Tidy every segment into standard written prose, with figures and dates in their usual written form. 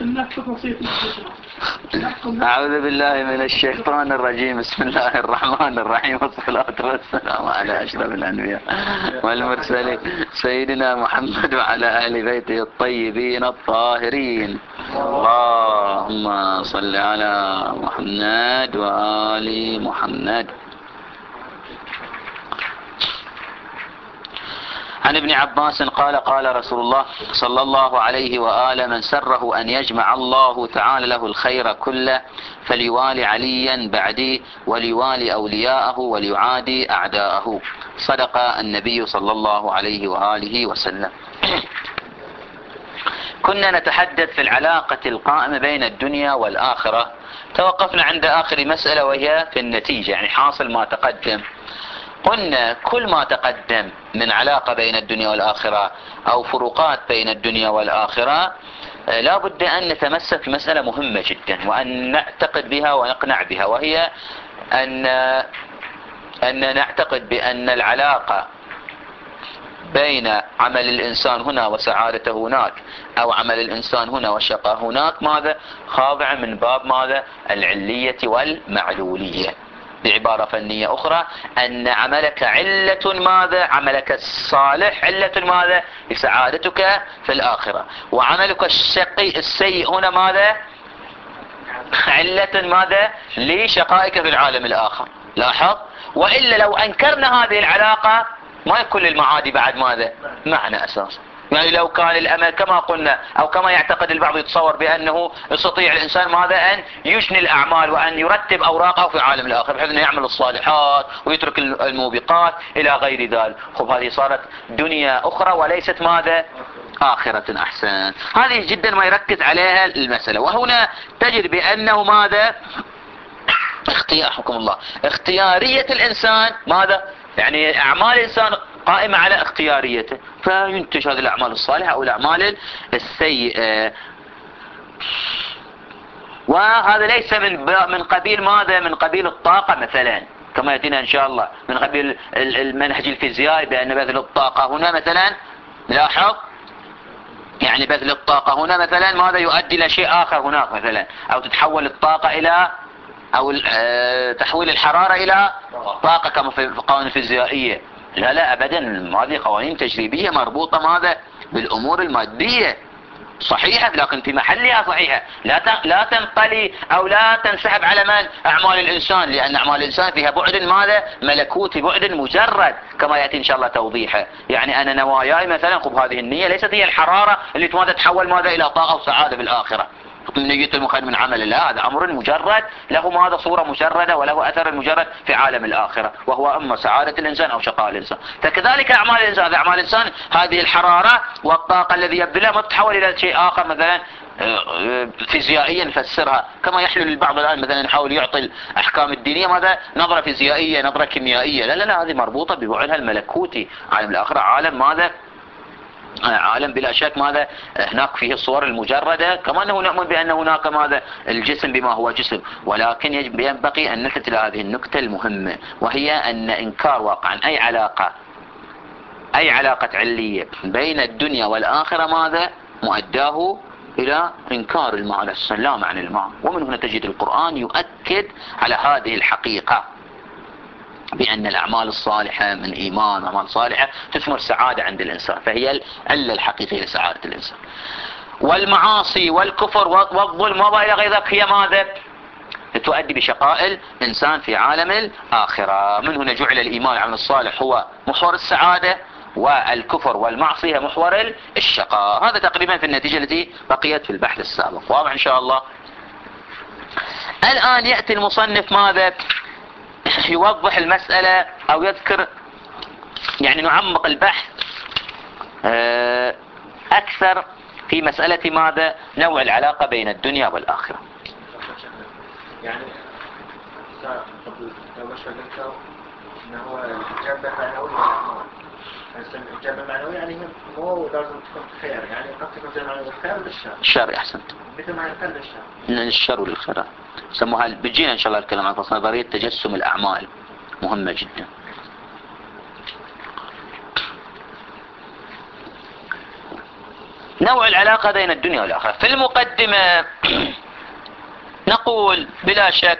أعوذ بالله من الشيطان الرجيم. بسم الله الرحمن الرحيم، والصلاة والسلام على أشرف الأنبياء والمرسلين سيدنا محمد وعلى أهل بيته الطيبين الطاهرين. اللهم صل على محمد وآل محمد. عن ابن عباس قال قال رسول الله صلى الله عليه وآله: من سره أن يجمع الله تعالى له الخير كله فليوالي عليا بعدي وليوالي أولياءه وليعادي أعداءه. صدق النبي صلى الله عليه وآله وسلم. كنا نتحدث في العلاقة القائمة بين الدنيا والآخرة. توقفنا عند آخر مسألة وهي في النتيجة، يعني حاصل ما تقدم. قلنا كل ما تقدم من علاقة بين الدنيا والآخرة أو فروقات بين الدنيا والآخرة لا بد أن نتمسك مسألة مهمة جدا وأن نعتقد بها ونقنع بها، وهي أن نعتقد بأن العلاقة بين عمل الإنسان هنا وسعادته هناك، أو عمل الإنسان هنا والشقاء هناك، ماذا؟ خاضعة من باب ماذا؟ العلية والمعلولية. بعبارة فنية أخرى، أن عملك علة ماذا؟ عملك الصالح علة ماذا؟ لسعادتك في الآخرة، وعملك السيء هنا ماذا؟ علة ماذا؟ لشقائك في العالم الآخر. لاحظ، وإلا لو أنكرنا هذه العلاقة ما يكون للمعادي بعد ماذا؟ معنى أساسا. يعني لو كان الأمل كما قلنا أو كما يعتقد البعض يتصور بأنه يستطيع الإنسان ماذا؟ أن يجني الأعمال وأن يرتب أوراقه في عالم الآخر بحيث أنه يعمل الصالحات ويترك الموبقات إلى غير ذلك. خب هذه صارت دنيا أخرى وليست ماذا؟ آخرة أحسن. هذه جدا ما يركز عليها المسألة. وهنا تجد بأنه ماذا؟ حكم الله اختيارية الإنسان ماذا؟ يعني أعمال الإنسان قائمة على اختياريته، فينتج هذه الأعمال الصالحة أو الأعمال السيئة. وهذا ليس من قبيل ماذا؟ من قبيل الطاقة مثلا، كما يأتينا إن شاء الله، من قبيل المنهج الفيزيائي بأن بذل الطاقة هنا مثلا، لاحظ، يعني بذل الطاقة هنا مثلا ماذا؟ يؤدي إلى شيء آخر هناك مثلا، أو تتحول الطاقة إلى أو تحويل الحرارة إلى طاقة كما في القوانين الفيزيائية. لا لا أبدا، هذه قوانين تجريبية مربوطة ماذا؟ بالأمور المادية، صحيحة لكن في محلها صحيحة، لا تنقلي أو لا تنسحب على من؟ أعمال الإنسان، لأن أعمال الإنسان فيها بعد ماذا؟ ملكوتي، بعد مجرد كما يأتي إن شاء الله توضيحه. يعني أنا نواياي مثلا، خب هذه النية ليست هي الحرارة اللي ماذا؟ تحول ماذا؟ إلى طاقة وسعادة بالآخرة. نية المخير من عمل الله، هذا أمر مجرد له ماذا؟ صورة مجردة وله أثر مجرد في عالم الآخرة، وهو أما سعادة الإنسان أو شقاء الإنسان. فكذلك أعمال الإنسان، أعمال الإنسان هذه الحرارة والطاقة الذي يبذلها ما تتحول إلى شيء آخر مثلا فيزيائيا نفسرها، كما يحلو البعض الآن مثلا يحاول يعطي الأحكام الدينية ماذا؟ نظرة فيزيائية، نظرة كيميائية. لا لا لا، هذه مربوطة ببعدها الملكوتي. عالم الآخرة عالم ماذا؟ عالم بلا شك ماذا؟ هناك فيه الصور المجردة، كما أنه نؤمن بأن هناك ماذا؟ الجسم بما هو جسم. ولكن ينبغي أن نلتفت إلى هذه النكتة المهمة، وهي أن إنكار واقعا أي علاقة علية بين الدنيا والآخرة ماذا؟ مؤداه إلى إنكار المعنى، السلام عن المعنى. ومن هنا تجد القرآن يؤكد على هذه الحقيقة، بأن الأعمال الصالحة من إيمان، أعمال صالحة تثمر سعادة عند الإنسان، فهي العلة الحقيقية لسعادة الإنسان. والمعاصي والكفر والظلم وما إلى غير ذلك هي ماذا؟ تؤدي بشقاء الإنسان في عالم الآخرة. من هنا جعل الإيمان العمل الصالح هو محور السعادة، والكفر والمعصية محور الشقاء. هذا تقريبا في النتيجة التي بقيت في البحث السابق. واضح إن شاء الله. الآن يأتي المصنف ماذا؟ يوضح المسألة أو يذكر، يعني نعمق البحث أكثر في مسألة ماذا؟ نوع العلاقة بين الدنيا والآخرة. يعني لو شغلته إنه الجنب معنوي الجنب معنوي، يعني مو لازم تكون خير، يعني قد تكون جنب الخير للشر. الشر أحسنت، مثل ما يقل الشر. الشر والخير سموها، بيجينا إن شاء الله الكلام عن نظرية تجسم الأعمال، مهمة جدا. نوع العلاقة بين الدنيا والآخرة. في المقدمة نقول بلا شك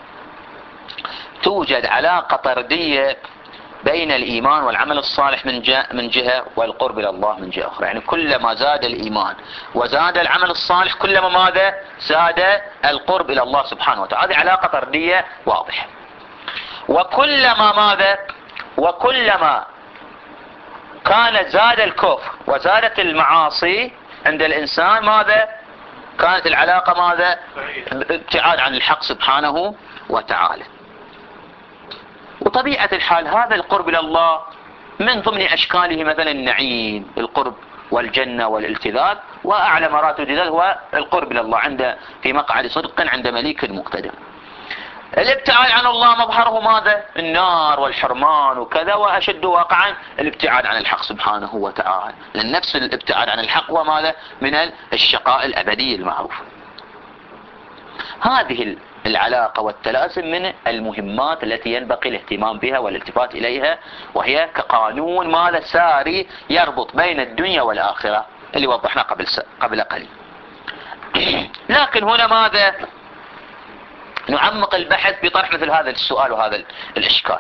توجد علاقة طردية بين الإيمان والعمل الصالح من جهة والقرب إلى الله من جهة أخرى. يعني كلما زاد الإيمان وزاد العمل الصالح كلما ماذا؟ زاد القرب إلى الله سبحانه وتعالى. هذه علاقة طردية واضحة. وكلما ماذا؟ وكلما كان زاد الكفر وزادت المعاصي عند الإنسان ماذا؟ كانت العلاقة ماذا؟ ابتعاد عن الحق سبحانه وتعالى. وطبيعة الحال هذا القرب إلى الله من ضمن أشكاله مثلا النعيم، القرب والجنة والالتذاذ، وأعلى مراتب الالتذاذ هو القرب إلى الله عند في مقعد صدق عند مليك مقتدر. الابتعاد عن الله مظهره ماذا؟ النار والحرمان وكذا، وأشد واقعا الابتعاد عن الحق سبحانه وتعالى، لأن نفس الابتعاد عن الحق هو ماذا؟ من الشقاء الأبدي المعروف. هذه العلاقة والتلازم من المهمات التي ينبغي الاهتمام بها والالتفات إليها، وهي كقانون ماذا؟ ساري يربط بين الدنيا والآخرة اللي وضحنا قبل قليل. لكن هنا ماذا؟ نعمق البحث بطرح مثل هذا السؤال وهذا الإشكال.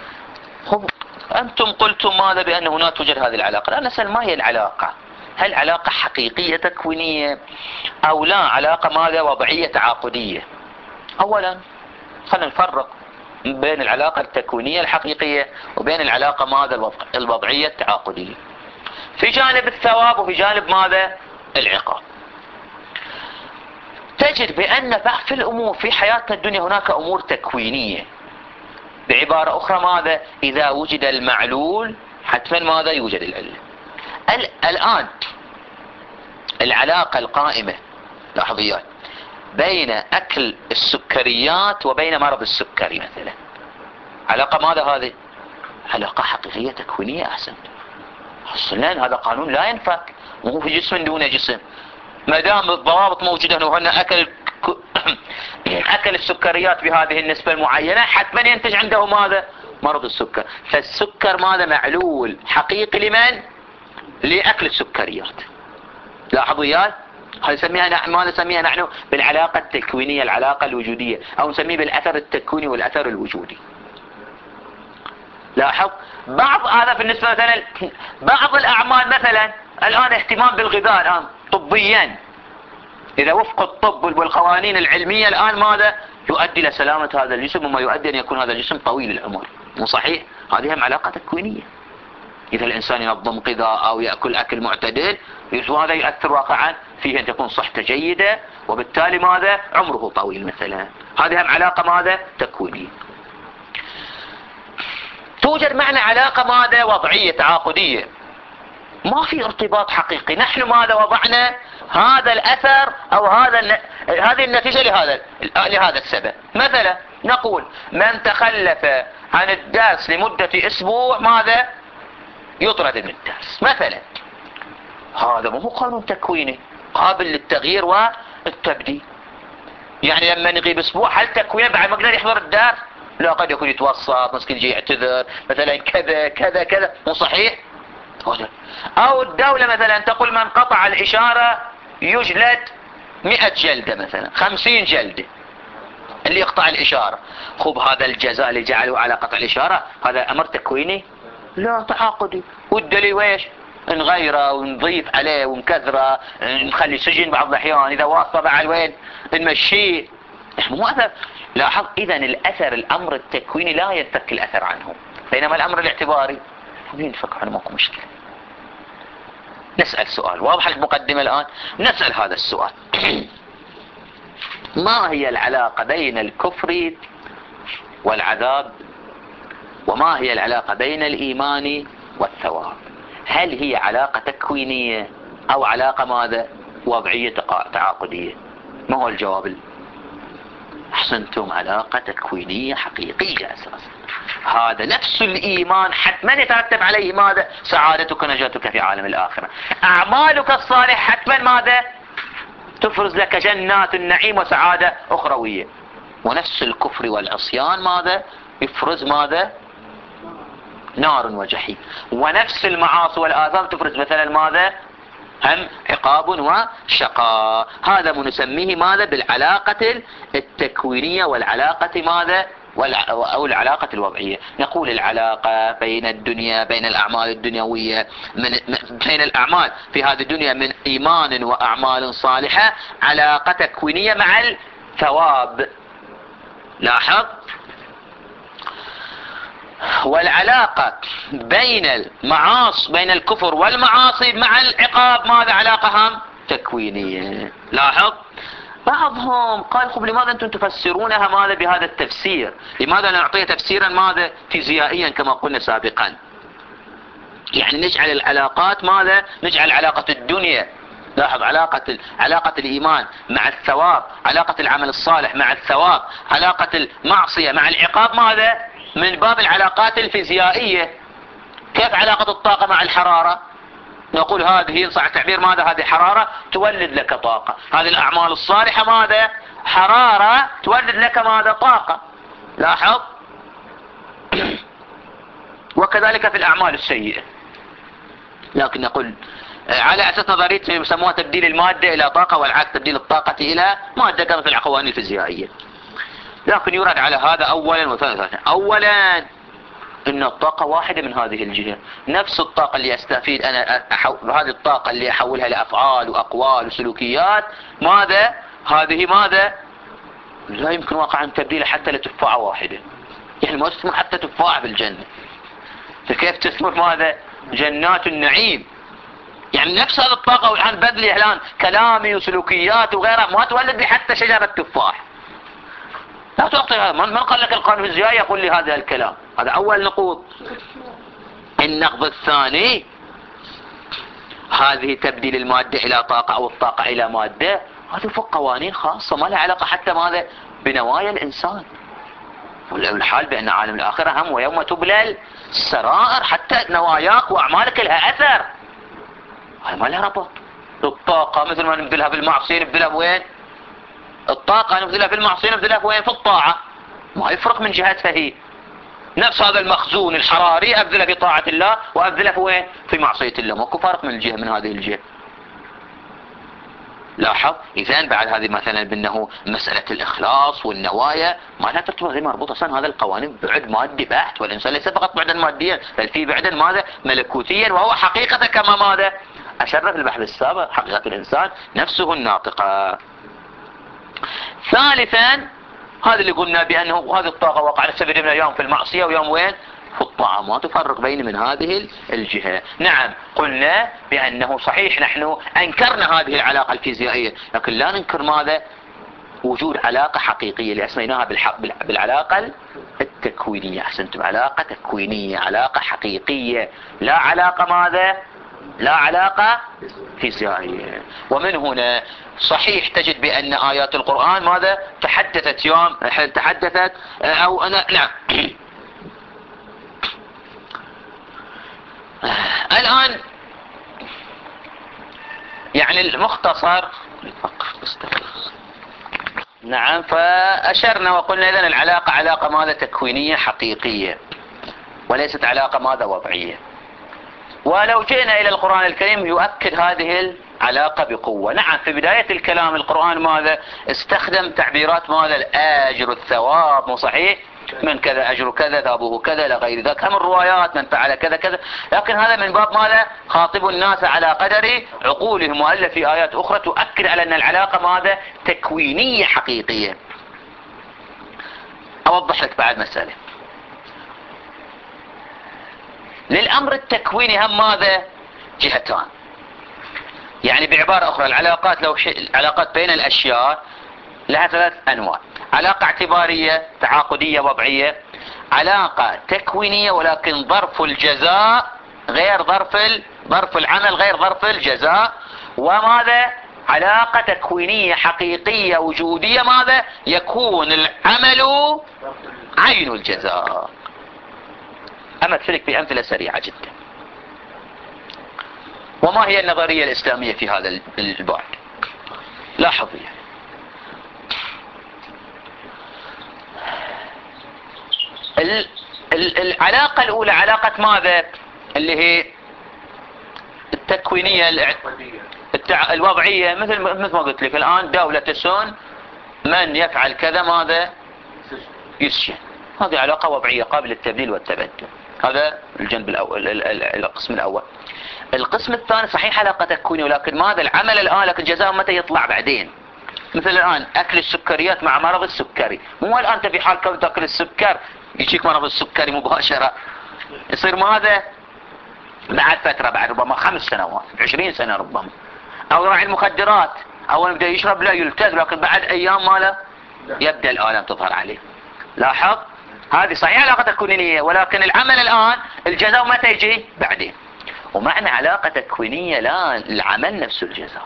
أنتم قلتم ماذا؟ بأن هناك توجد هذه العلاقة. لا، نسأل ما هي العلاقة؟ هل علاقة حقيقية تكوينية أو لا علاقة ماذا؟ وضعية تعاقدية؟ أولا خلينا نفرق بين العلاقة التكوينية الحقيقية وبين العلاقة ماذا؟ الوضعية التعاقدية. في جانب الثواب وفي جانب ماذا؟ العقاب. تجد بأن في الأمور في حياتنا الدنيا هناك أمور تكوينية. بعبارة أخرى ماذا؟ إذا وجد المعلول حتما ماذا؟ يوجد العلة. الآن العلاقة القائمة لاحظيات بين أكل السكريات وبين مرض السكري مثلا، علاقة ماذا هذه؟ علاقة حقيقية تكوينية. أحسن، أصلا هذا قانون لا ينفك، وهو في جسم دون جسم. ما دام الضوابط موجودة وهنا أكل السكريات بهذه النسبة المعينة حتما ينتج عنده ماذا؟ مرض السكر. فالسكر ماذا؟ معلول حقيقي لمن؟ لأكل السكريات. لاحظوا يا هذا نسميها ما نسميها نحن بالعلاقة التكوينية، العلاقة الوجودية، أو نسميه بالأثر التكويني والأثر الوجودي. لاحظ بعض هذا بالنسبة مثلا بعض الأعمال مثلا الآن اهتمام بالغذاء الآن طبيا، إذا وفق الطب والقوانين العلمية الآن ماذا؟ يؤدي إلى سلامة هذا الجسم، وما يؤدي أن يكون هذا الجسم طويل العمر. مو صحيح؟ هذه هم علاقة تكوينية. إذا الإنسان ينظم غذاء أو يأكل أكل معتدل هذا يؤثر واقعا فيه أن تكون صحته جيدة، وبالتالي ماذا؟ عمره طويل مثلا. هذه هم علاقة ماذا؟ تكوينية. توجد معنا علاقة ماذا؟ وضعية تعاقدية. ما في ارتباط حقيقي. نحن ماذا؟ وضعنا هذا الأثر أو هذه النتيجة لهذا السبب. مثلا نقول من تخلف عن الدرس لمدة أسبوع ماذا؟ يطرد من الدرس مثلا. هذا مو قانون تكويني قابل للتغيير والتبديل. يعني لما نغيب أسبوع هل تكوين بعد ما قدر يحضر الدرس؟ لا، قد يكون يتوسط، مسكين يجي يعتذر مثلا كذا كذا كذا. مو صحيح؟ أو الدولة مثلا تقول من قطع الإشارة يجلد 100 جلدة مثلا، 50 جلدة اللي يقطع الإشارة. خب هذا الجزاء اللي جعلوا على قطع الإشارة هذا أمر تكويني؟ لا، تعاقدي. والدليل ويش؟ نغيره ونضيف عليه ونكثره، نخلي سجن بعض الأحيان، إذا واصل على وين نمشيه. مو أثر. لاحظ إذا الأثر الأمر التكويني لا ينفك الأثر عنه، بينما الأمر الاعتباري ينفك عنه. ماكو مشكلة. نسأل سؤال واضح المقدمة الآن. نسأل هذا السؤال ما هي العلاقة بين الكفر والعذاب، وما هي العلاقة بين الإيمان والثواب؟ هل هي علاقة تكوينية أو علاقة ماذا؟ وضعية تعاقدية؟ ما هو الجواب؟ أحسنتم، علاقة تكوينية حقيقية أساسا. هذا نفس الإيمان حتما يترتب عليه ماذا؟ سعادتك ونجاتك في عالم الآخرة. أعمالك الصالحة حتما ماذا؟ تفرز لك جنات النعيم وسعادة أخروية. ونفس الكفر والعصيان ماذا؟ يفرز ماذا؟ نار وجحيم. ونفس المعاصي والآثام تفرز مثلا ماذا؟ هم عقاب وشقاء. هذا ما نسميه ماذا؟ بالعلاقة التكوينية والعلاقة ماذا؟ أو العلاقة الوضعية. نقول العلاقة بين الدنيا، بين الأعمال الدنيوية، بين الأعمال في هذه الدنيا من إيمان وأعمال صالحة، علاقة تكوينية مع الثواب. لاحظ. والعلاقة بين المعاصي، بين الكفر والمعاصي مع العقاب، ماذا؟ علاقة هم تكوينية. لاحظ. بعضهم قال خب لماذا أنتم تفسرونها ماذا بهذا التفسير؟ لماذا لا نعطيها تفسيرا ماذا؟ فيزيائيا كما قلنا سابقا. يعني نجعل العلاقات ماذا؟ نجعل علاقة الدنيا، لاحظ، علاقة الإيمان مع الثواب، علاقة العمل الصالح مع الثواب، علاقة المعصية مع العقاب، ماذا؟ من باب العلاقات الفيزيائية. كيف علاقة الطاقة مع الحرارة؟ نقول هذه إن صح التعبير ماذا؟ هذه حرارة تولد لك طاقة. هذه الأعمال الصالحة ماذا؟ حرارة تولد لك ماذا؟ طاقة. لاحظ. وكذلك في الأعمال السيئة. لكن نقول على أساس نظرية يسموها تبديل المادة إلى طاقة، والعكس تبديل الطاقة إلى مادة كما في القوانين الفيزيائية. لكن يرد على هذا أولا وثانيا. أولا إن الطاقة واحدة من هذه الجهة، نفس الطاقة اللي أستفيد أنا هذه الطاقة اللي أحولها لأفعال وأقوال وسلوكيات، ماذا؟ هذه ماذا؟ لا يمكن واقعا تبديلها حتى لتفاحة واحدة. يعني ما تسمح حتى تفاحة بالجنة، فكيف تسمح ماذا؟ جنات النعيم. يعني نفس هذه الطاقة والآن بذلي الآن كلامي وسلوكيات وغيرها ما تولد لي حتى شجرة تفاح. لا تعطي هذا. من قال لك القانون الفيزيائي يقول لي هذا الكلام؟ هذا أول نقود. النقض الثاني، هذه تبديل المادة إلى طاقة أو الطاقة إلى مادة، هذه فوق قوانين خاصة ما لها علاقة حتى ماذا؟ بنوايا الإنسان. والحال بأن عالم الآخرة هم ويوم تبلى السرائر، حتى نواياك وأعمالك لها أثر. هذا ما لها ربط. الطاقة مثل ما نبذلها في المعصية نبذلها وين؟ الطاقة نبذلها في المعصية نبذلها وين؟ في الطاعة. ما يفرق من جهتها هي. نفس هذا المخزون الحراري أبذله في طاعة الله وأبذله في وين؟ في معصية الله. ماكو فرق من الجهة، من هذه الجهة. لاحظ. إذن بعد هذه مثلا بأنه مسألة الإخلاص والنوايا ما لا ترتبط غير مربوطة أصلا هذا القوانين بعد مادي بحت، والإنسان ليس فقط بعدا ماديا بل في بعدا ماذا؟ ملكوتيا، وهو حقيقة كما ماذا؟ أشرنا في البحث السابق حقيقة الإنسان نفسه الناطقة. ثالثا هذا اللي قلنا بأنه هذه الطاقة وقع على سبيل من يوم في المعصية ويوم وين؟ في الطاعة. ما تفرق بين من هذه الجهة. نعم قلنا بأنه صحيح نحن أنكرنا هذه العلاقة الفيزيائية، لكن لا ننكر ماذا؟ وجود علاقة حقيقية اللي أسميناها بالعلاقة التكوينية. أحسنتم، علاقة تكوينية، علاقة حقيقية، لا علاقة ماذا؟ لا علاقة فيزيائية. ومن هنا صحيح تجد بأن آيات القرآن ماذا؟ تحدثت أو أنا نعم. الآن يعني المختصر نعم. فأشرنا وقلنا إذن العلاقة علاقة ماذا؟ تكوينية حقيقية، وليست علاقة ماذا؟ وضعية. ولو جئنا إلى القرآن الكريم يؤكد هذه العلاقة بقوة. نعم في بداية الكلام القرآن ماذا؟ استخدم تعبيرات ماذا؟ الأجر الثواب، مو صحيح؟ من كذا أجر كذا ثوابه كذا إلى غير ذلك، هم الروايات من فعل كذا كذا. لكن هذا من باب ماذا؟ خاطب الناس على قدر عقولهم، وإلا في آيات أخرى تؤكد على أن العلاقة ماذا؟ تكوينية حقيقية. أوضح لك بعد مسألة. للأمر التكويني هم ماذا؟ جهتان. يعني بعبارة أخرى العلاقات العلاقات بين الأشياء لها 3 أنواع: علاقة اعتبارية تعاقدية وضعية، علاقة تكوينية ولكن ظرف الجزاء غير ظرف العمل غير ظرف الجزاء، وماذا؟ علاقة تكوينية حقيقية وجودية ماذا؟ يكون العمل عين الجزاء. أمثلك بأمثلة سريعة جدا. وما هي النظرية الإسلامية في هذا البعد؟ لاحظوا العلاقة الأولى علاقة ماذا؟ اللي هي التكوينية الوضعية، مثل ما قلت لك الآن دولة السون من يفعل كذا ماذا يسجن. هذه علاقة وضعية قابلة للتبديل والتبدل. هذا الجنب الأول، القسم الأول. القسم الثاني صحيح علاقة تكوينية، ولكن ماذا العمل الآن، لكن جزاء متى يطلع بعدين. مثل الآن أكل السكريات مع مرض السكري، مو الآن أنت في حال كون تأكل السكر يجيك مرض السكري مباشرة، يصير ماذا بعد فترة، بعد ربما 5 سنوات 20 سنة ربما. أو راعي المخدرات أول بدأ يشرب لا يلتز، لكن بعد أيام ماله يبدأ الآلام تظهر عليه. لاحظ هذه صحيح علاقة تكوينية، ولكن العمل الآن الجزاء متى يجي بعدين. ومعنى علاقة تكوينية لا العمل نفس الجزاء.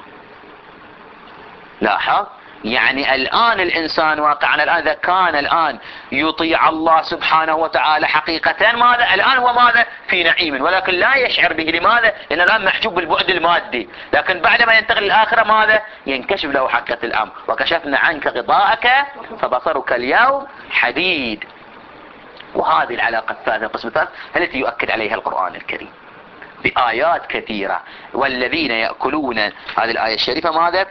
لاحظ يعني الآن الإنسان واقعا الآن إذا كان الآن يطيع الله سبحانه وتعالى حقيقة ماذا الآن هو ماذا في نعيم، ولكن لا يشعر به. لماذا؟ لأن الآن محجوب بالبعد المادي، لكن بعدما ينتقل للآخرة ماذا ينكشف له حقيقة الأمر. وكشفنا عنك غطاءك فبصرك اليوم حديد. وهذه العلاقة الثالثة القسم الثالث التي يؤكد عليها القرآن الكريم بآيات كثيرة. والذين يأكلون، هذه الآية الشريفة ماذا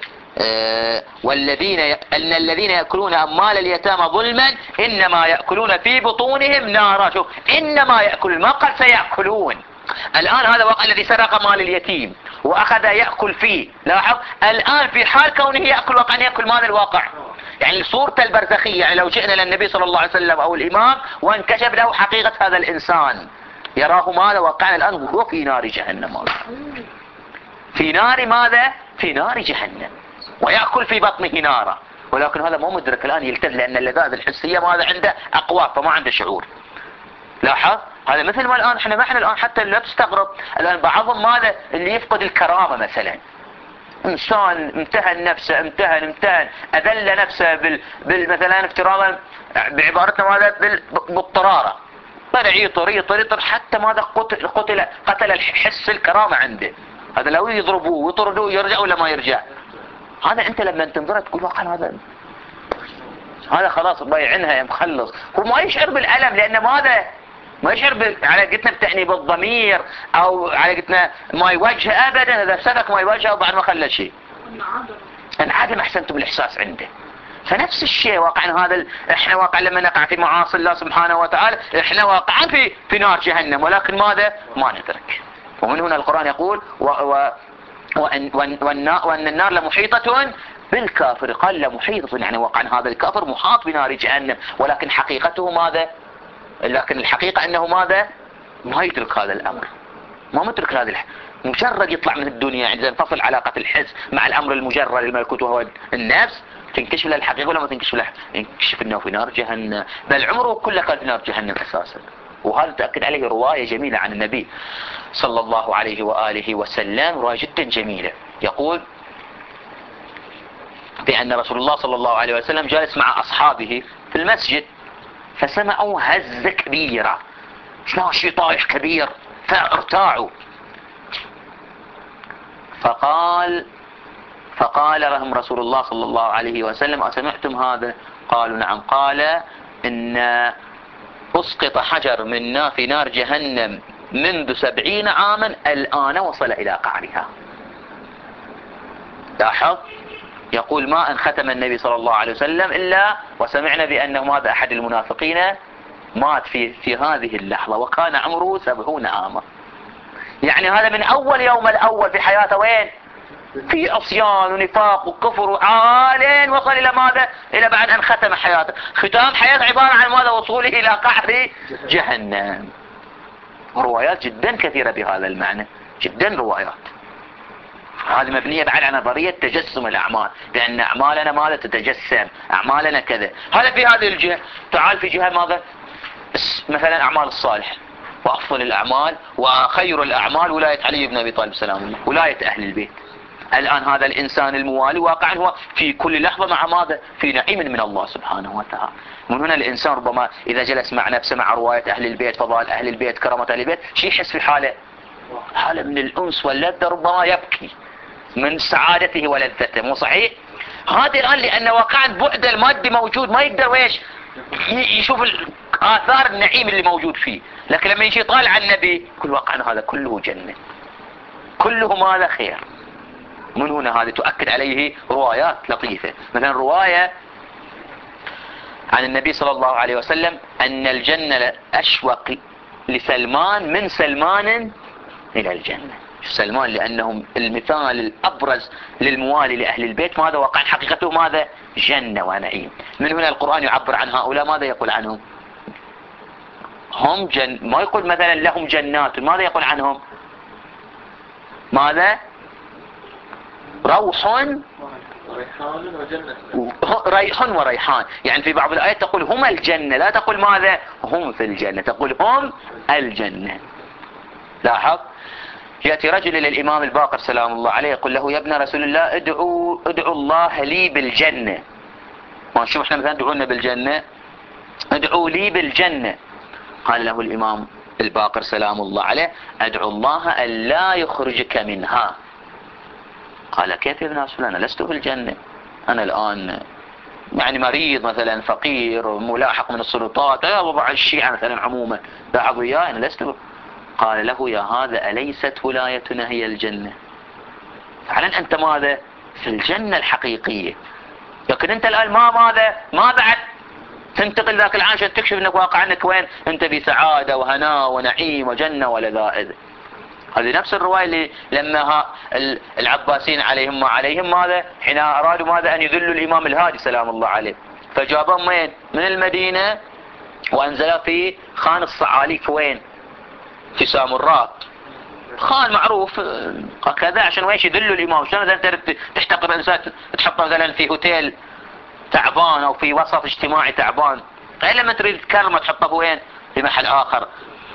أن الذين يأكلون أموال اليتامى ظلما إنما يأكلون في بطونهم نارا. شوف إنما يأكل، ما قال سيأكلون. الآن هذا واقع الذي سرق مال اليتيم وأخذ يأكل فيه. لاحظ الآن في حال كونه يأكل واقعا يأكل مال الواقع، يعني صورته البرزخية. يعني لو جئنا للنبي صلى الله عليه وسلم أو الإمام وانكشف له حقيقة هذا الإنسان يراه ماذا واقعا الآن هو في نار جهنم، في نار ماذا في نار جهنم، ويأكل في بطنه نارا. ولكن هذا مو مدرك الآن يلتز، لأن اللذات الحسية ماذا عنده أقوى، فما عنده شعور. لاحظ هذا مثل ما الآن احنا الآن حتى لا تستغرب الآن بعضهم ماذا اللي يفقد الكرامة مثلا، إنسان امتهن نفسه امتهن أذل نفسه مثلا افتراضا بعبارتنا ماذا بالطرارة، طلع يطر حتى ماذا قتل الحس الكرامة عنده. هذا لو يضربوه ويطردوه يرجع ولا ما يرجع. هذا انت لما تنظر تقول واقعا هذا خلاص ضيعنها يا مخلص. هو ما يشعر بالألم، لأن ماذا ما يشعر على قلتنا بتأنيب الضمير او على قلتنا ما يواجهه ابدا. اذا سبق ما يواجهه وبعد ما خلى شيء انعدم احسنتم الاحساس عنده. فنفس الشيء واقعا هذا احنا واقعا لما نقع في معاصي الله سبحانه وتعالى احنا واقعا في نار جهنم، ولكن ماذا ما ندرك. ومن هنا القرآن يقول وأن النار لمحيطة بالكافر. قال لمحيطة يعني واقعا هذا الكافر محاط بنار جهنم، ولكن حقيقته ماذا؟ لكن الحقيقة أنه ماذا؟ ما يدرك هذا الأمر، ما مدرك هذا مجرد يطلع من الدنيا عندما تنفصل علاقة الحس مع الأمر المجرد الملكوت وهو النفس، تنكشف له الحقيقة ولا ما تنكشف له؟ ينكشف أنه في نار جهنم، بل عمره كله كان في نار جهنم أساسا. وهذا تأكد عليه رواية جميلة عن النبي صلى الله عليه وآله وسلم، رواية جدا جميلة. يقول بأن رسول الله صلى الله عليه وسلم جالس مع أصحابه في المسجد فسمعوا هزة كبيرة، شنو شيء طايح كبير، فارتاعوا. فقال لهم رسول الله صلى الله عليه وسلم أسمعتم هذا؟ قالوا نعم. قال إن أسقط حجر في نار جهنم منذ 70 عاما الآن وصل إلى قعرها. لاحظ يقول ما أن ختم النبي صلى الله عليه وسلم إلا وسمعنا بأنه هذا أحد المنافقين مات في هذه اللحظة وكان عمره 70 عاما. يعني هذا من أول يوم الأول في حياته وين؟ في عصيان ونفاق وكفر وعالين، وصل إلى ماذا؟ إلى بعد أن ختم حياته. ختام حياته عبارة عن ماذا؟ وصوله إلى قعر جهنم. روايات جدا كثيرة بهذا المعنى، جدا روايات. هذه مبنية بعد على نظرية تجسم الأعمال، لأن أعمالنا ماذا تتجسم، أعمالنا كذا. هذا في هذه الجهة. تعال في جهة ماذا؟ مثلا أعمال الصالح، وأفضل الأعمال وخير الأعمال ولاية علي بن أبي طالب سلام الله، ولاية أهل البيت. الآن هذا الإنسان الموالي واقعا هو في كل لحظة مع ماذا؟ في نعيم من الله سبحانه وتعالى. من هنا الإنسان ربما إذا جلس مع نفسه مع رواية أهل البيت، فضائل أهل البيت، كرامة أهل البيت، شيء يحس في حالة من الأنس واللذة، ربما يبكي من سعادته ولذته. مو صحيح؟ هذا الآن لأن واقعا بعد المادي موجود، ما يقدر ويش يشوف آثار النعيم اللي موجود فيه. لكن لما يجي طالع النبي كل واقعا هذا كله جنة. كله ماذا خير. من هنا هذه تؤكد عليه روايات لطيفة. مثلا رواية عن النبي صلى الله عليه وسلم أن الجنة أشوق لسلمان من سلمان إلى الجنة. سلمان لأنهم المثال الأبرز للموالي لأهل البيت، ماذا وقع حقيقته ماذا؟ جنة ونعيم. من هنا القرآن يعبر عن هؤلاء ماذا يقول عنهم؟ هم ما يقول مثلا لهم جنات، ماذا يقول عنهم؟ ماذا؟ روح ريح وريحان. يعني في بعض الآيات تقول هم الجنة، لا تقول ماذا؟ هم في الجنة، تقول هم الجنة. لاحظ. يأتي رجل إلى الإمام الباقر سلام الله عليه يقول له يا ابن رسول الله ادعو الله لي بالجنة. ما نشوف احنا مثلا ادعونا بالجنة، ادعو لي بالجنة. قال له الإمام الباقر سلام الله عليه ادعو الله أن لا يخرجك منها. قال كيف يا ابن رسول الله؟ أنا لست في الجنة، أنا الآن يعني مريض مثلا، فقير، ملاحق من السلطات، يا وضع الشيعة مثلا عموما، لاحظوا إياه أنا لست. قال له يا هذا أليست ولايتنا هي الجنة؟ فعلا أنت ماذا؟ في الجنة الحقيقية. لكن أنت الآن ما بعد تنتقل ذاك العام عشان تكشف أنك واقع أنك وين؟ أنت بسعادة وهناء ونعيم وجنة ولذائذ. هذه نفس الرواية اللي لما العباسيين عليهم ما عليهم ماذا؟ حين أرادوا ماذا؟ أن يذلوا الإمام الهادي سلام الله عليه، فجابهم وين؟ من المدينة وأنزلوا في خان الصعاليك. وين؟ في سامراء، خان معروف كذا، عشان ويش يذلوا الإمام. شلون إذا أنت تحتقر إنسان تحطه مثلا في هوتيل تعبان أو في وسط اجتماعي تعبان، لما تريد تكرمه تحطه وين؟ في محل آخر.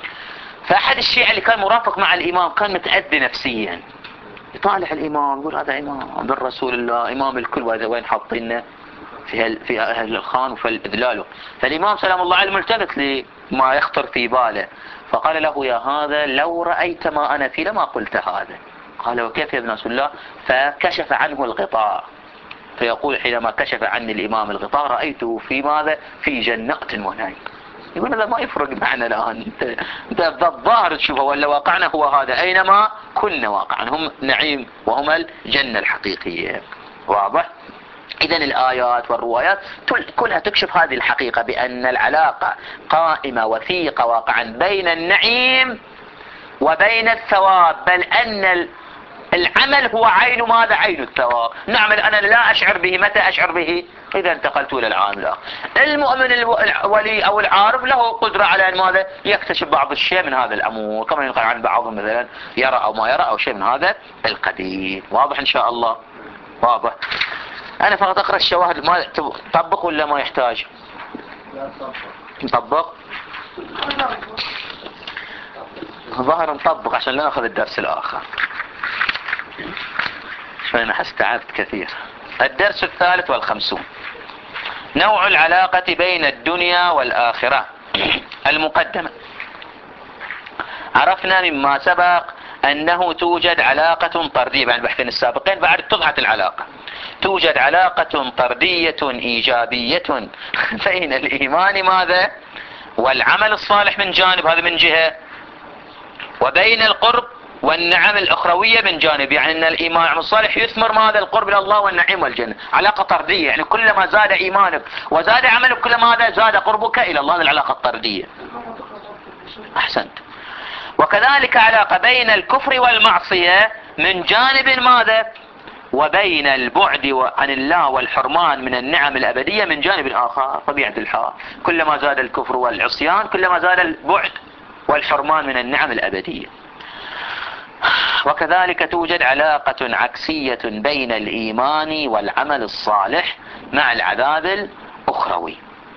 فأحد الشيعة اللي كان مرافق مع الإمام كان متأذي نفسيا، يطالع الإمام يقول هذا إمام بالرسول الله، إمام الكل، وهذا وين حاطينه في أهل الخان وفي الإذلال. فالإمام سلام الله عليه ملتفت لما يخطر في باله، فقال له يا هذا لو رأيت ما أنا فيه لما قلت هذا. قال وكيف يا ابن رسول الله؟ فكشف عنه الغطاء، فيقول حينما كشف عني الإمام الغطاء رأيته في ماذا؟ في جنات ونعيم. يقول هذا ما يفرق معنا الآن، انت الظاهر تشوفه ولا واقعنا هو هذا، أينما كنا واقعا هم نعيم وهم الجنة الحقيقية. واضح؟ إذن الآيات والروايات كلها تكشف هذه الحقيقة، بأن العلاقة قائمة وثيقة واقعا بين النعيم وبين الثواب، بل أن العمل هو عين ماذا؟ عين الثواب. نعمل أنا لا أشعر به، متى أشعر به؟ إذا انتقلت إلى العالم الآخر. المؤمن الولي أو العارف له قدرة على أن ماذا؟ يكتشف بعض الشيء من هذا الأمور، كما ينقل عن بعضهم مثلا يرى أو ما يرى أو شيء من هذا القدير. واضح إن شاء الله؟ واضح. أنا فقط أقرأ الشواهد، ما طبق ولا ما يحتاج؟ نطبق؟ ظاهر نطبق عشان لا نأخذ الدرس الآخر. شوي أنا حس تعبت كثير. الدرس 53 نوع العلاقة بين الدنيا والآخرة. المقدمة. عرفنا مما سبق أنه توجد علاقة طردية بعد البحثين السابقين، بعد اتضحت العلاقة. توجد علاقة طردية إيجابية بين الإيمان ماذا؟ والعمل الصالح من جانب، هذا من جهة، وبين القرب والنعم الأخروية من جانب. يعني أن الإيمان الصالح يثمر ماذا؟ القرب إلى الله والنعيم والجنة. علاقة طردية، يعني كلما زاد إيمانك وزاد عملك كلما ماذا؟ زاد قربك إلى الله. العلاقة الطردية. أحسنت. وكذلك علاقة بين الكفر والمعصية من جانب ماذا؟ وبين البعد عن الله والحرمان من النعم الأبدية من جانب آخر. طبيعة الحال كلما زاد الكفر والعصيان كلما زاد البعد والحرمان من النعم الأبدية. وكذلك توجد علاقة عكسية بين الإيمان والعمل الصالح مع العذاب الأخروي.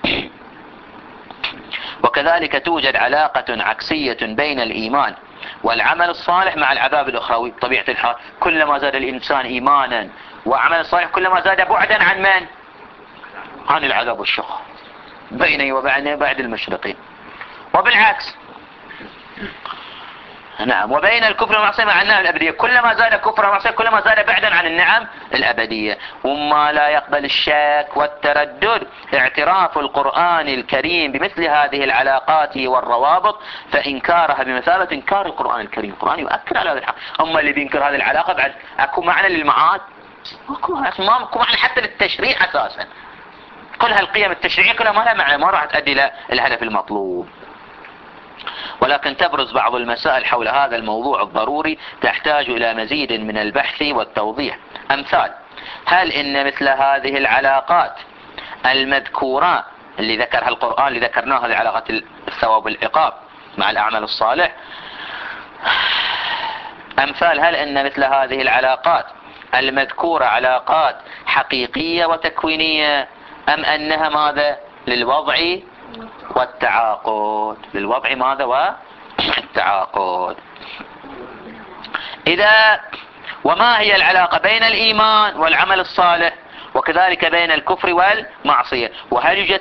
وكذلك توجد علاقة عكسية بين الإيمان والعمل الصالح مع العذاب الأخروي. طبيعة الحال كلما زاد الإنسان إيمانا وعمل صالح كلما زاد بعدا عن من؟ عن العذاب والشق بينه وبين بعد المشرقين. وبالعكس نعم. وبين الكفر والمعصية مع النعم الأبدية، كلما زاد كفر ومعصية كلما زاد بعدا عن النعم الأبدية. وما لا يقبل الشك والتردد اعتراف القرآن الكريم بمثل هذه العلاقات والروابط، فإنكارها بمثابة إنكار القرآن الكريم. القرآن يؤكد على هذا الحق. أما اللي بينكر هذه العلاقة بعد أكو معنى للمعاد؟ ماكو معنى حتى للتشريع أساسا. كل هالقيم التشريعية كلها ما لها معنى، ما راح تؤدي إلى الهدف المطلوب. ولكن تبرز بعض المسائل حول هذا الموضوع الضروري تحتاج إلى مزيد من البحث والتوضيح. أمثال: هل إن مثل هذه العلاقات المذكورة اللي ذكرها القرآن، اللي ذكرناها، هذه علاقة الثواب والعقاب مع الأعمال الصالح، أمثال هل إن مثل هذه العلاقات المذكورة علاقات حقيقية وتكوينية، أم أنها ماذا؟ للوضع والتعاقد. للوضع ماذا؟ والتعاقد. إذا وما هي العلاقة بين الإيمان والعمل الصالح، وكذلك بين الكفر والمعصية؟ وهل يوجد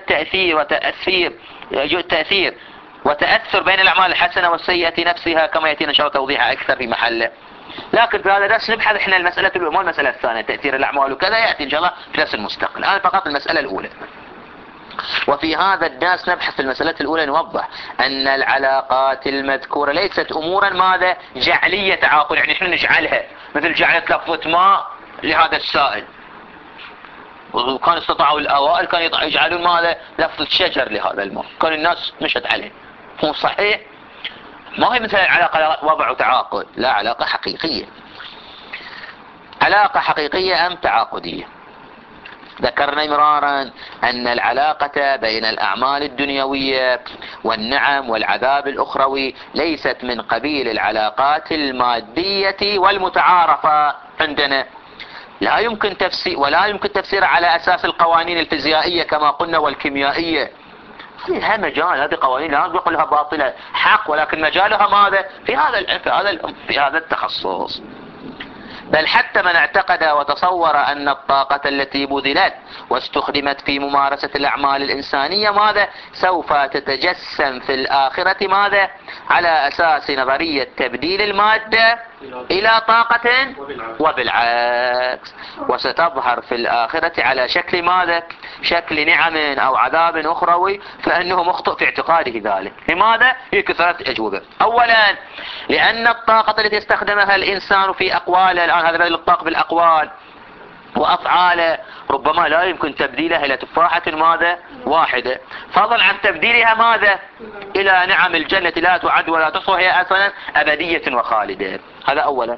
تأثير وتأثر بين الأعمال الحسنة والسيئة نفسها، كما يأتينا إن شاء الله توضيحها أكثر في محله. لكن في هذا الدرس نبحث احنا المسألة الأولى، المسألة الثانية تأثير الأعمال وكذا يأتي إن شاء الله في درس المستقبل. الآن فقط المسألة الأولى. وفي هذا الدرس نبحث في المسألة الأولى، نوضح أن العلاقات المذكورة ليست أمورا ماذا؟ جعلية تعاقد، يعني احنا نجعلها مثل جعلة لفة ماء لهذا السائل، وكان استطاعوا الأوائل كان يجعلون ماذا؟ لفة شجر لهذا الماء، كان الناس مشت عليه. هو صحيح؟ ما هي مثل العلاقة وضع وتعاقد، لا، علاقة حقيقية. علاقة حقيقية أم تعاقدية؟ ذكرنا مرارا أن العلاقة بين الأعمال الدنيوية والنعم والعذاب الأخروي ليست من قبيل العلاقات المادية والمتعارفة عندنا. لا يمكن تفسير، ولا يمكن تفسيرها على أساس القوانين الفيزيائية كما قلنا والكيميائية. فيها مجال، هذه قوانين لا نقول لها باطلة، حق، ولكن مجالها ماذا؟ في هذا التخصص. بل حتى من اعتقد وتصور أن الطاقة التي بذلت واستخدمت في ممارسة الأعمال الإنسانية ماذا؟ سوف تتجسم في الآخرة ماذا؟ على أساس نظرية تبديل المادة إلى طاقة وبالعكس، وستظهر في الآخرة على شكل ماذا؟ شكل نعم أو عذاب أخروي، فإنه مخطئ في اعتقاده ذلك. لماذا؟ هي كثرة أجوبة. أولا، لأن الطاقة التي استخدمها الإنسان في أقواله، الآن هذا بدل الطاقة بالأقوال وأفعاله، ربما لا يمكن تبديلها إلى تفاحة ماذا؟ واحدة، فضلا عن تبديلها ماذا؟ إلى نعم الجنة لا تعد ولا تحصى، هي أصلا أبدية وخالدة. هذا أولا.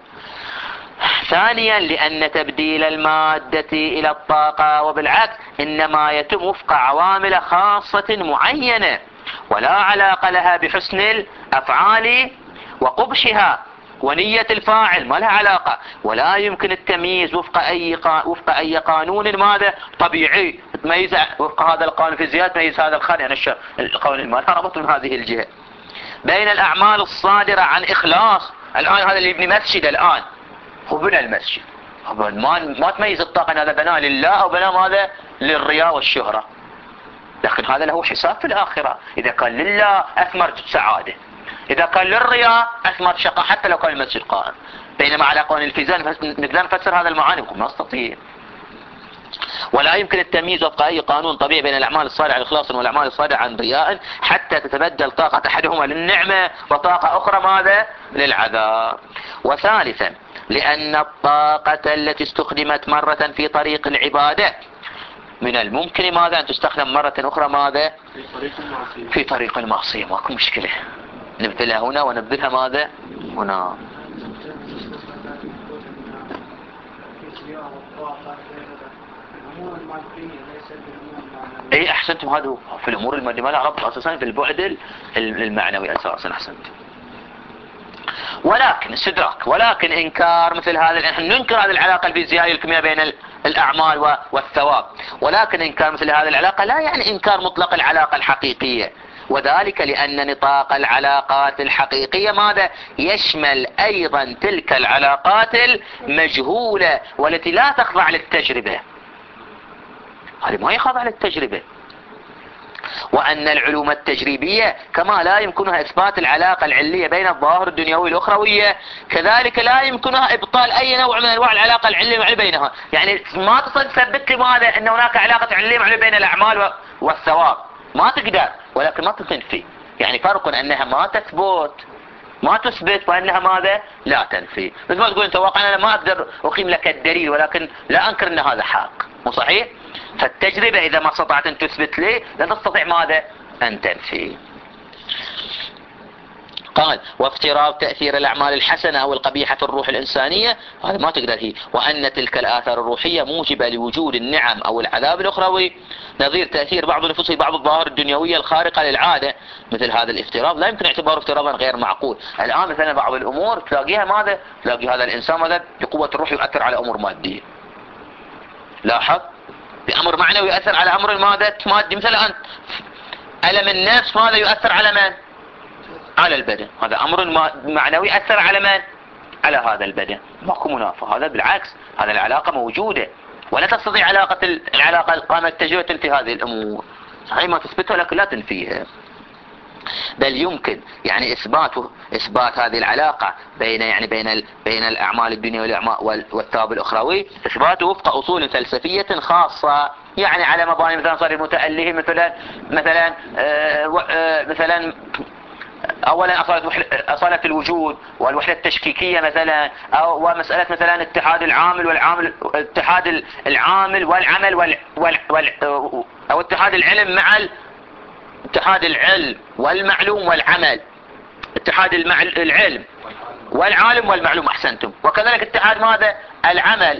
ثانيا، لأن تبديل المادة إلى الطاقة وبالعكس إنما يتم وفق عوامل خاصة معينة، ولا علاقة لها بحسن الأفعال وقبحها ونية الفاعل، ما لها علاقة. ولا يمكن التمييز وفق أي قانون ماذا؟ طبيعي، تميز وفق هذا القانون الفيزيائي تميز هذا القانون، يعني القانون ما ربط من هذه الجهة بين الأعمال الصادرة عن إخلاص. الآن هذا اللي يبني مسجد، الآن هو بنى المسجد، ما تميز الطاقة أن هذا بناه لله أو بناه ماذا؟ للرياء والشهرة، لكن هذا له حساب في الآخرة. إذا كان لله أثمر سعادة، إذا كان للرياء أثمر شقاء، حتى لو كان المسجد قائم. بينما على قانون الفيزياء نقدر نفسر هذا المعاني، ما نستطيع. ولا يمكن التمييز وفق أي قانون طبيعي بين الأعمال الصالحة عن إخلاص والأعمال الصالحة عن رياء، حتى تتبدل طاقة أحدهما للنعمة وطاقة أخرى ماذا؟ للعذاب. وثالثا، لأن الطاقة التي استخدمت مرة في طريق العبادة من الممكن ماذا؟ أن تستخدم مرة أخرى ماذا؟ في طريق المعصية. ماكو مشكلة، نبذلها هنا ونبذلها ماذا؟ هنا. اي احسنتم، هذا في الامور المادية ما لها علاقة اساسا في البعد المعنوي اساسا. احسنتم. ولكن استدراك، ولكن انكار مثل هذا، نحن ننكر هذه العلاقة الفيزيائية الكيميائية بين الأعمال والثواب، ولكن إنكار مثل هذه العلاقة لا يعني إنكار مطلق العلاقة الحقيقية، وذلك لأن نطاق العلاقات الحقيقية ماذا؟ يشمل أيضا تلك العلاقات المجهولة والتي لا تخضع للتجربة. هذه ما يخضع للتجربة. وأن العلوم التجريبية كما لا يمكنها إثبات العلاقة العلية بين الظواهر الدنيوية الأخروية كذلك لا يمكنها إبطال أي نوع من أنواع العلاقة العلية بينها. يعني ما تستطيع تثبت لي ماذا أن هناك علاقة علية بين الأعمال والثواب، ما تقدر، ولكن ما تنفي. يعني فرق أنها ما تثبت ما تثبت وأنها ماذا لا تنفي. مثل ما تقول أنت واقعا أنا ما أقدر أقيم لك الدليل ولكن لا أنكر أن هذا حق، مو صحيح؟ فالتجربة إذا ما استطعت أن تثبت لي لا تستطيع ماذا أن تنفي. قال وافتراض تأثير الأعمال الحسنة أو القبيحة في الروح الإنسانية هذا ما تقدر هي، وأن تلك الآثار الروحية موجبة لوجود النعم أو العذاب الأخروي نظير تأثير بعض النفوس في بعض الظواهر الدنيوية الخارقة للعادة. مثل هذا الافتراض لا يمكن اعتباره افتراضا غير معقول. الآن مثلا بعض الأمور تلاقيها ماذا؟ تلاقي هذا الإنسان ماذا بقوة الروح يؤثر على أمور مادية، لاحظ بأمر معنوي يؤثر على أمر مادي. مثلا أنت ألم النفس ماذا يؤثر على من؟ على البدن. هذا أمر معنوي يؤثر على من؟ على هذا البدن. ماكو منافاة، هذا بالعكس هذا العلاقة موجودة ولا تستطيع العلاقة قامت تجربة في هذه الأمور. صحيح ما تثبتها لكن لا تنفيها، بل يمكن يعني إثبات هذه العلاقة بين الأعمال الدنيا والثواب الأخروي إثباته وفق أصول فلسفية خاصة. يعني على مباني مثلا صار المتأله مثلا اولا اصالة الوجود والوحدة التشكيكية مثلا، او ومسألة مثلا اتحاد اتحاد العامل والعمل او اتحاد العلم مع اتحاد العلم والمعلوم والعمل، اتحاد العلم والعالم والمعلوم احسنتم، وكذلك اتحاد ماذا؟ العمل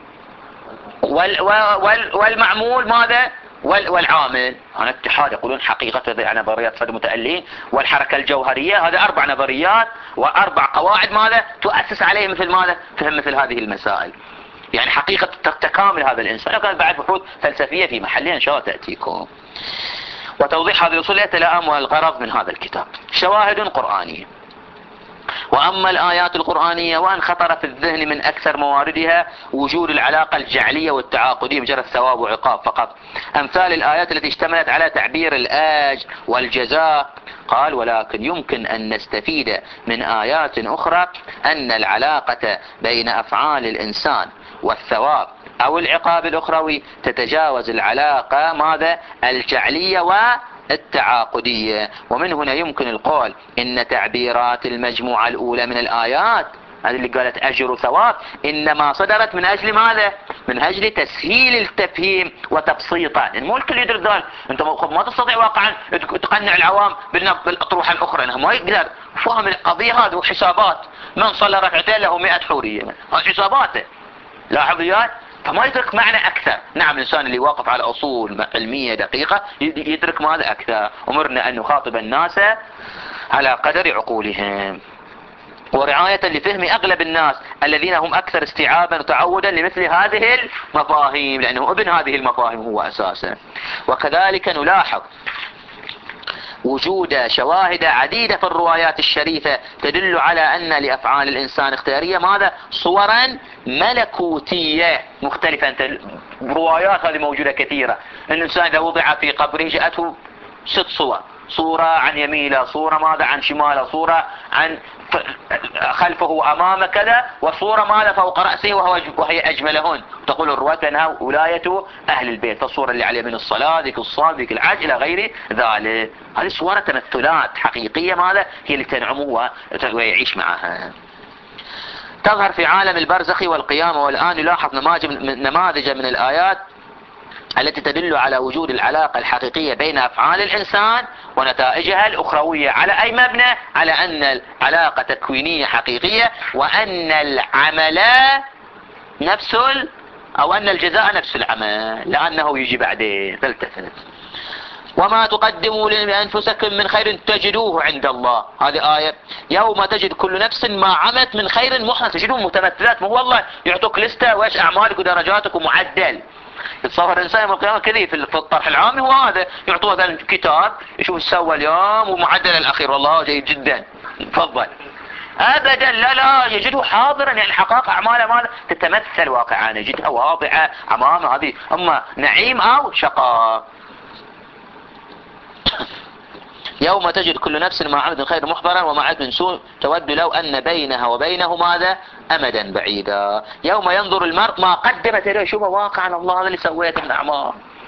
والمعمول ماذا؟ والعامل. هذا اتحاد يقولون حقيقة يعني نظريات صد المتألين والحركة الجوهرية. هذا 4 نظريات و4 قواعد ماذا تؤسس عليه مثل ماذا فهم مثل هذه المسائل. يعني حقيقة تكامل هذا الإنسان. وكانت بعد بحوث فلسفية في محلها إن شاء الله تأتيكم. وتوضيح هذه الأصول يتلائم الغرض من هذا الكتاب. شواهد قرآنية. وأما الآيات القرآنية وأن خطر في الذهن من أكثر مواردها وجود العلاقة الجعلية والتعاقدية مجرد ثواب وعقاب فقط، أمثال الآيات التي اشتملت على تعبير الآج والجزاء. قال ولكن يمكن أن نستفيد من آيات أخرى أن العلاقة بين أفعال الإنسان والثواب أو العقاب الأخروي تتجاوز العلاقة ماذا؟ الجعلية والتعاقدية. ومن هنا يمكن القول إن تعبيرات المجموعة الأولى من الآيات هذه اللي قالت أجر وثواب إنما صدرت من أجل ماذا؟ من أجل تسهيل التفهيم وتبسيطه. يعني مو الكل يدرك ذلك. أنت ما تستطيع واقعا تقنع العوام بالأطروحة الأخرى، أنه ما يقدر فهم القضية هذه وحسابات. من صلى ركعتين له 100 حورية، هذه حساباته. لاحظ وياي؟ فما يدرك معنى أكثر. نعم الإنسان اللي واقف على أصول علمية دقيقة يدرك ماذا أكثر. أمرنا أن نخاطب الناس على قدر عقولهم ورعاية لفهم أغلب الناس الذين هم أكثر استيعابا وتعودا لمثل هذه المفاهيم، لأنه ابن هذه المفاهيم هو أساسا. وكذلك نلاحظ وجود شواهد عديدة في الروايات الشريفة تدل على أن لأفعال الإنسان اختيارية ماذا؟ صورا ملكوتية مختلفة. أنت الروايات هذه موجودة كثيرة. الإنسان إذا وضع في قبره جاءته 6 صور، صورة عن يمينه، صورة ماذا عن شماله، صورة عن خلفه وأمامه كذا، وصورة ماذا فوق رأسه وهي أجملهن. تقول الرواية أنها ولاية أهل البيت، الصورة اللي على يمين الصلاة، ذيك الصلاة، ذيك العج إلى غير ذلك. هذه صورة تمثلات حقيقية ماذا هي اللي تنعمه ويعيش معها. تظهر في عالم البرزخ والقيامة. والآن نلاحظ نماذج من الآيات التي تدل على وجود العلاقة الحقيقية بين أفعال الإنسان ونتائجها الأخروية. على أي مبنى؟ على أن العلاقة تكوينية حقيقية، وأن العمل أو أن الجزاء نفس العمل، لأنه يجي بعدين. تلتفت وما تقدموا لأنفسكم من خير تجدوه عند الله. هذه آية. يوم تجد كل نفس ما عملت من خير محسن. تجدون متمثلات. ما هو الله يعطوك لستة وايش أعمالك ودرجاتك ومعدل. يتصور الإنسان يوم القيامة كذي في الطرح العامي هو هذا. يعطوه مثلا كتاب يشوف سوى اليوم ومعدل الأخير والله جيد جدا تفضل. أبدا لا يجده حاضرا. يعني حقائق أعماله ماذا تتمثل واقعا، يجدها واضحة أمامه. هذه أما نعيم أو شقاء. يوم تجد كل نفس ما عملت من خير محضرا وما عملت من سوء تود لو أن بينها وبينه ماذا أمدا بعيدا. يوم ينظر المرء ما قدمت يديه، شوف واقعا الله هذا اللي سويته من أعمال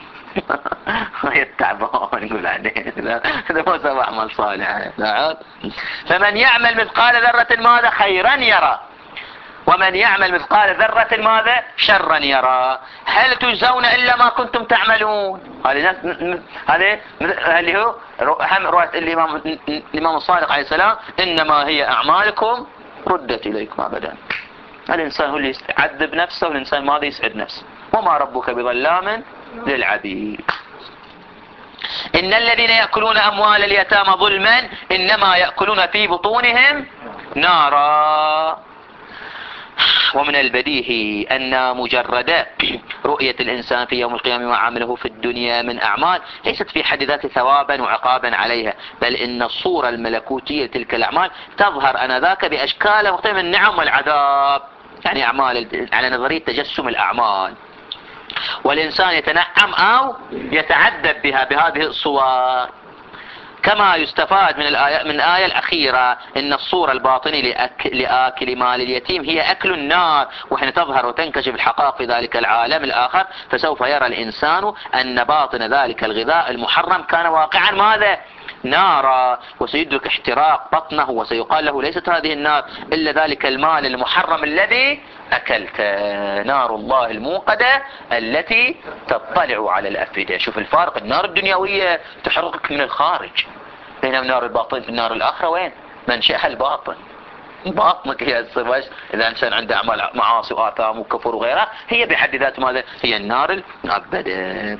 التعبان يقول عليه هذا ما سوى أعمال صالحة. فمن يعمل مثقال ذرة ماذا خيرا يرى ومن يعمل مثقال ذرة ماذا شرا يرى. هل تجزون إلا ما كنتم تعملون. هذه اللي هو أهم رواية الإمام الصادق عليه السلام، إنما هي أعمالكم ردت إليكم أبدا. الإنسان هو اللي يعذب نفسه والإنسان ماذا يسعد نفسه. وما ربك بظلام للعبيد. إن الذين يأكلون أموال اليتامى ظلما إنما يأكلون في بطونهم نارا. ومن البديهي أن مجرد رؤية الإنسان في يوم القيامة ما عمله في الدنيا من أعمال ليست في حد ذاتها ثوابا وعقابا عليها، بل إن الصورة الملكوتية لتلك الأعمال تظهر أنذاك بأشكال مختلفة من النعم والعذاب، يعني أعمال على نظرية تجسم الأعمال، والإنسان يتنعم أو يتعذب بها بهذه الصور. كما يستفاد من الآية الأخيرة إن الصورة الباطنية لآكل مال اليتيم هي أكل النار، وحين تظهر وتنكشف الحقائق في ذلك العالم الآخر فسوف يرى الإنسان أن باطن ذلك الغذاء المحرم كان واقعا ماذا نارا، وسيدرك احتراق بطنه وسيقال له ليست هذه النار إلا ذلك المال المحرم الذي أكلت، نار الله الموقدة التي تطلع على الأفئدة. شوف الفارق، النار الدنيوية تحرقك من الخارج، بينما نار الباطن النار الآخرة وين منشأها الباطن، باطنك هي السبب. إذا إنسان عنده أعمال معاصي وآثام وكفر وغيرها هي بحد ذات ماذا هي النار المؤبدة.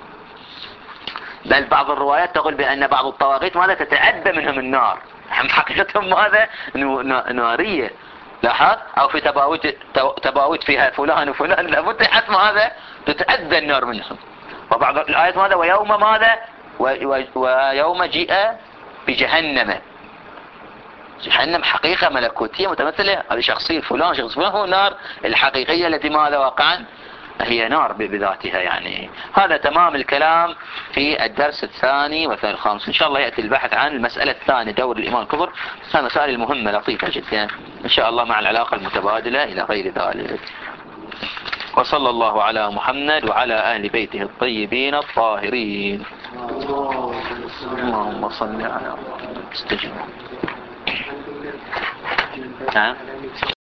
بل بعض الروايات تقول بأن بعض الطواغيت ماذا تتعدى منهم النار، حقيقتهم ماذا نارية. لاحظ أو في تباوت فيها فلان وفلان لابد حتى ماذا تتأذى النار منهم. وبعض الآيات ماذا ويوم ماذا ويوم جيء بجهنم. جهنم حقيقة ملكوتية متمثلة، هذه شخصية فلان شخص فلان هو النار الحقيقية التي ماذا واقعا هي نار بذاتها. يعني هذا تمام الكلام في الدرس الثاني والخامس. إن شاء الله يأتي البحث عن المسألة الثانية دور الإيمان الكفر، مسائل المهمة لطيفة جدا إن شاء الله مع العلاقة المتبادلة إلى غير ذلك. وصلى الله على محمد وعلى أهل بيته الطيبين الطاهرين. اللهم صل على محمد. استجب.